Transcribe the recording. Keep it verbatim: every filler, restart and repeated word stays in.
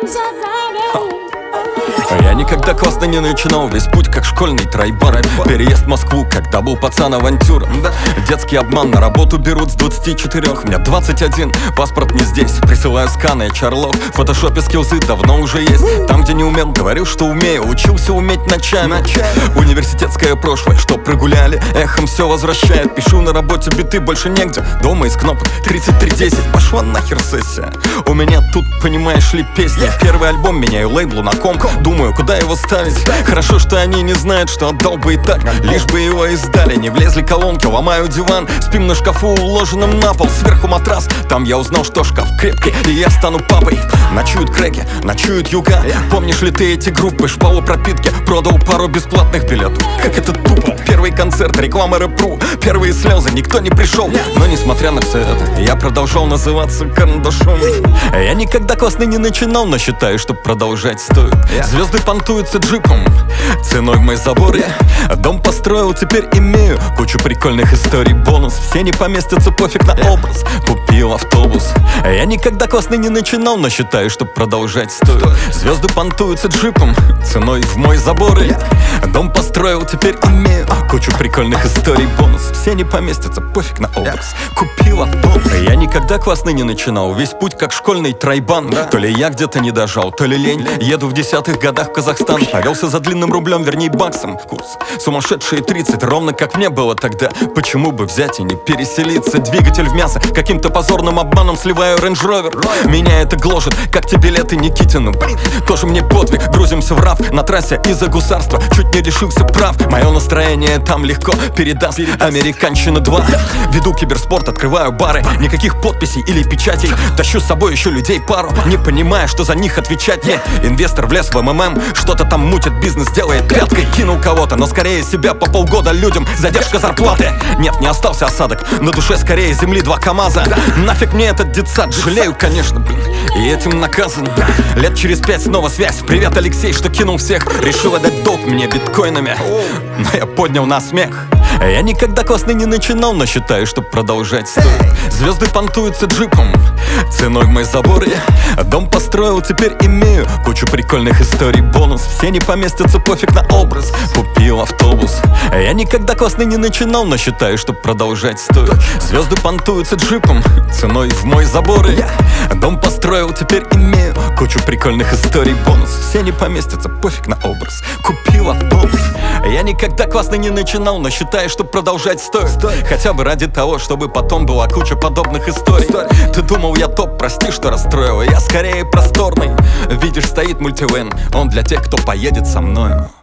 Я никогда классно не начинал, весь путь как школьный тройбан. Переезд в Москву, когда был пацан авантюра. Детский обман, на работу берут с двадцати четырёх. Мне двадцать один, паспорт не здесь. Присылаю сканы, эйч ар-лог. В фотошопе скиллзы давно уже есть. Там, где не умел, говорю, что умею. Учился уметь ночами. Университетское прошлое, что прогуляли, эхом все возвращает. Пишу на работе биты, больше негде. Дома из кнопок тридцать три десять. Пошла нахер сессия. У меня тут, понимаешь ли, песня. Первый альбом меняю лейблу на комп. Думаю, куда его ставить? Хорошо, что они не знают, что отдал бы и так, лишь бы его издали. Не влезли колонки, ломаю диван. Спим на шкафу, уложенном на пол. Сверху матрас, там я узнал, что шкаф крепкий, и я стану папой. Ночуют крэки, ночуют юга. Помнишь ли ты эти группы? Шпало пропитки, продал пару бесплатных билетов. Как это тупо, первый концерт, реклама рэп-ру. Первые слезы, никто не пришел. Но несмотря на все это, я продолжал называться карандашом. Я никогда классный не начинал, но считаю, что продолжать стоит. Звезды понтуются джипом, ценой в мой забор я дом построил, теперь имею кучу прикольных историй, бонус. Все не поместятся, пофиг на образ. Купил автобус. Я никогда классный не начинал, но считаю, что продолжать стоит. Звезды понтуются джипом, ценой в мой забор я дом построил, теперь имею кучу прикольных историй, бонус. Все не поместятся, пофиг на образ. Купил автобус. Я никогда классный не начинал, весь путь как школьный тройбан. То ли я где-то не дожал, то ли лень. Еду в десятых годах в Казахстан, повелся за длинным рублем, вернее баксом. Курс сумасшедшие тридцать, ровно как мне было тогда. Почему бы взять и не переселиться? Двигатель в мясо, каким-то позорным обманом сливаю Range Rover. Меня это гложет, как те билеты Никитину. Блин, тоже мне подвиг, грузимся в РАФ на трассе из-за гусарства. Чуть не лишился прав, мое настроение там легко передаст Американщина два. Веду киберспорт, открываю бары. Никаких подписей или печатей. Тащу с собой еще людей пару, не понимая, что за них отвечать. Не, инвестор влез в эм эм эм, что-то там мутит, бизнес делает пяткой. Кинул кого-то, но скорее себя, по полгода людям задержка зарплаты. Нет, не остался осадок, на душе скорее земли два КамАЗа. Нафиг мне этот детсад, жалею, конечно, блин, и этим наказан. Лет через пять снова связь. Привет, Алексей, что кинул всех. Решил отдать долг мне биткоинами, но я поднял на смех. Я никогда классный не начинал, но считаю, что продолжать стоит. Звезды понтуются джипом, ценой в мой забор я дом построил, теперь имею кучу прикольных историй, бонус. Все не поместятся, пофиг на образ. Купил автобус. Я никогда классный не начинал, но считаю, что продолжать стоит. Звезды понтуются джипом, ценой в мой забор я дом построил, теперь имею кучу прикольных историй, бонус. Все не поместятся, пофиг на образ. Купил автобус. Я никогда классно не начинал, но считаю, что продолжать стоит. Хотя бы ради того, чтобы потом была куча подобных историй. Ты думал, я топ, прости, что расстроил. Я скорее просторный. Видишь, стоит мультивэн, он для тех, кто поедет со мною.